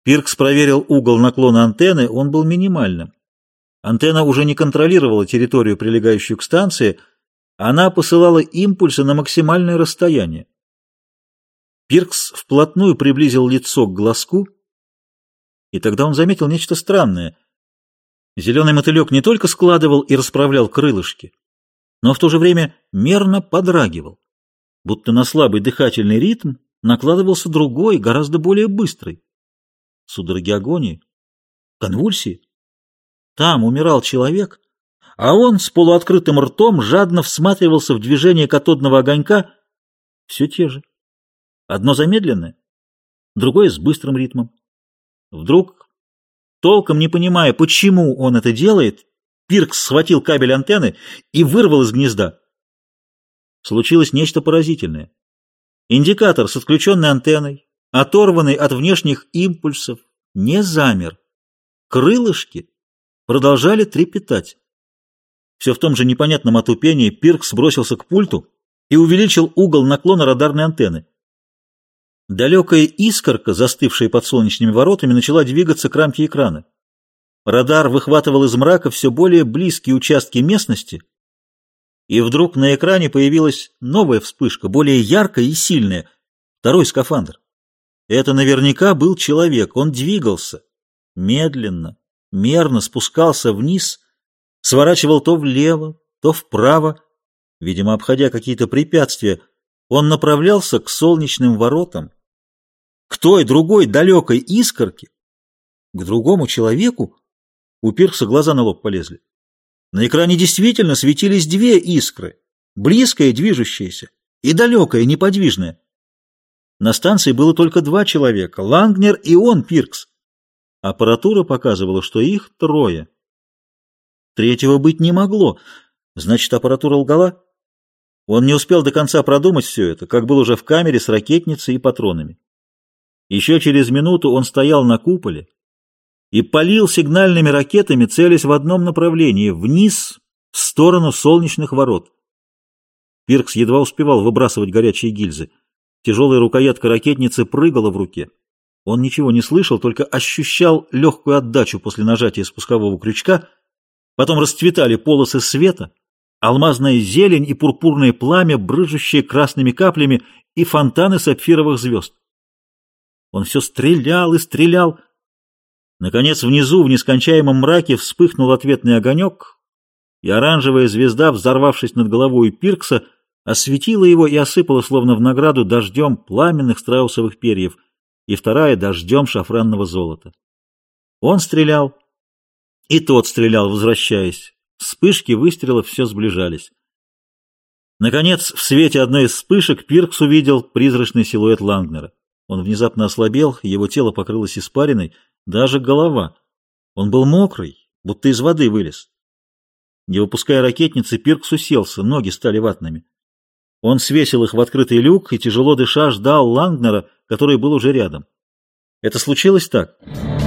Пиркс проверил угол наклона антенны, он был минимальным. Антенна уже не контролировала территорию, прилегающую к станции, она посылала импульсы на максимальное расстояние. Пиркс вплотную приблизил лицо к глазку, и тогда он заметил нечто странное. Зеленый мотылек не только складывал и расправлял крылышки, но в то же время мерно подрагивал, будто на слабый дыхательный ритм накладывался другой, гораздо более быстрый. Судороги агонии? Конвульсии? Там умирал человек, а он с полуоткрытым ртом жадно всматривался в движение катодного огонька. Все те же. Одно замедленное, другое с быстрым ритмом. Вдруг, толком не понимая, почему он это делает, Пиркс схватил кабель антенны и вырвал из гнезда. Случилось нечто поразительное. Индикатор с отключенной антенной, оторванный от внешних импульсов, не замер. Крылышки продолжали трепетать. Все в том же непонятном отупении Пиркс бросился к пульту и увеличил угол наклона радарной антенны. Далекая искорка, застывшая под солнечными воротами, начала двигаться к рамке экрана. Радар выхватывал из мрака все более близкие участки местности, и вдруг на экране появилась новая вспышка, более яркая и сильная, второй скафандр. Это наверняка был человек, он двигался, медленно, мерно спускался вниз, сворачивал то влево, то вправо, видимо, обходя какие-то препятствия. Он направлялся к солнечным воротам, к той другой далекой искорке, к другому человеку. У Пиркса глаза на лоб полезли. На экране действительно светились две искры, близкая, движущаяся, и далекая, неподвижная. На станции было только два человека — Лангнер и он, Пиркс. Аппаратура показывала, что их трое. Третьего быть не могло. Значит, аппаратура лгала? Он не успел до конца продумать все это, как был уже в камере с ракетницей и патронами. Еще через минуту он стоял на куполе и палил сигнальными ракетами, целясь в одном направлении — вниз, в сторону солнечных ворот. Пиркс едва успевал выбрасывать горячие гильзы. Тяжелая рукоятка ракетницы прыгала в руке. Он ничего не слышал, только ощущал легкую отдачу после нажатия спускового крючка. Потом расцветали полосы света, алмазная зелень и пурпурное пламя, брызжущие красными каплями, и фонтаны сапфировых звезд. Он все стрелял и стрелял. Наконец, внизу, в нескончаемом мраке, вспыхнул ответный огонек, и оранжевая звезда, взорвавшись над головой Пиркса, осветила его и осыпала, словно в награду, дождем пламенных страусовых перьев, и вторая — дождем шафранного золота. Он стрелял, и тот стрелял, возвращаясь. Вспышки выстрелов все сближались. Наконец, в свете одной из вспышек Пиркс увидел призрачный силуэт Лангнера. Он внезапно ослабел, его тело покрылось испариной, даже голова. Он был мокрый, будто из воды вылез. Не выпуская ракетницы, Пиркс уселся, ноги стали ватными. Он свесил их в открытый люк и, тяжело дыша, ждал Лангнера, который был уже рядом. Это случилось так.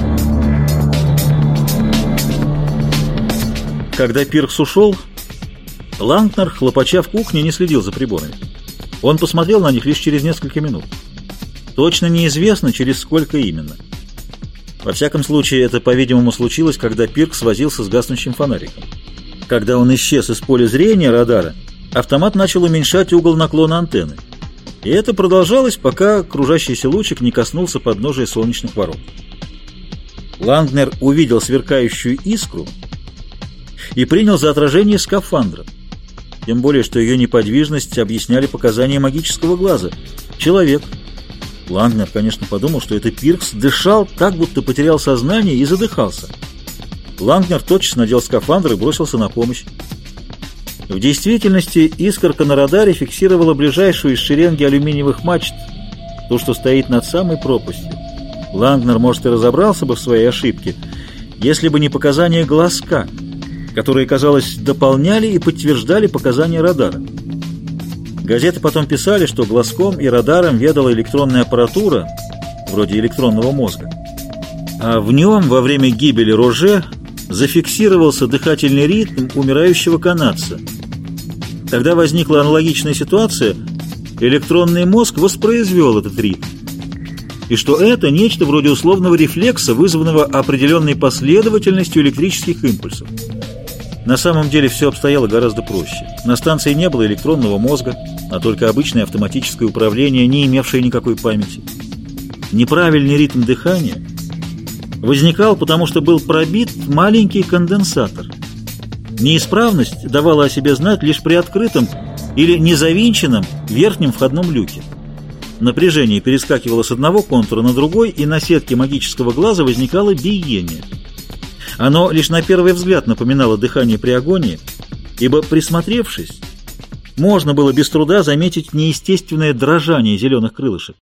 Когда Пиркс ушел, Лангнер, хлопача в кухне, не следил за приборами. Он посмотрел на них лишь через несколько минут. Точно неизвестно, через сколько именно. Во всяком случае, это, по-видимому, случилось, когда Пиркс возился с гаснущим фонариком. Когда он исчез из поля зрения радара, автомат начал уменьшать угол наклона антенны. И это продолжалось, пока кружащийся лучик не коснулся подножия солнечных ворот. Лангнер увидел сверкающую искру и принял за отражение скафандра. Тем более, что ее неподвижность объясняли показания магического глаза. Человек. Лангнер, конечно, подумал, что это Пиркс, дышал так, будто потерял сознание и задыхался. Лангнер тотчас надел скафандр и бросился на помощь. В действительности искорка на радаре фиксировала ближайшую из шеренги алюминиевых мачт, ту, что стоит над самой пропастью. Лангнер, может, и разобрался бы в своей ошибке, если бы не показания глазка, которые, казалось, дополняли и подтверждали показания радара. Газеты потом писали, что глазком и радаром ведала электронная аппаратура, вроде электронного мозга, а в нем во время гибели Роже зафиксировался дыхательный ритм умирающего канадца. Тогда возникла аналогичная ситуация, электронный мозг воспроизвел этот ритм. и что это нечто вроде условного рефлекса, вызванного определенной последовательностью электрических импульсов. На самом деле все обстояло гораздо проще. На станции не было электронного мозга, а только обычное автоматическое управление, не имевшее никакой памяти. Неправильный ритм дыхания возникал, потому что был пробит маленький конденсатор. Неисправность давала о себе знать лишь при открытом или незавинченном верхнем входном люке. Напряжение перескакивало с одного контура на другой, и на сетке магического глаза возникало биение. Оно лишь на первый взгляд напоминало дыхание при агонии, ибо, присмотревшись, можно было без труда заметить неестественное дрожание зеленых крылышек.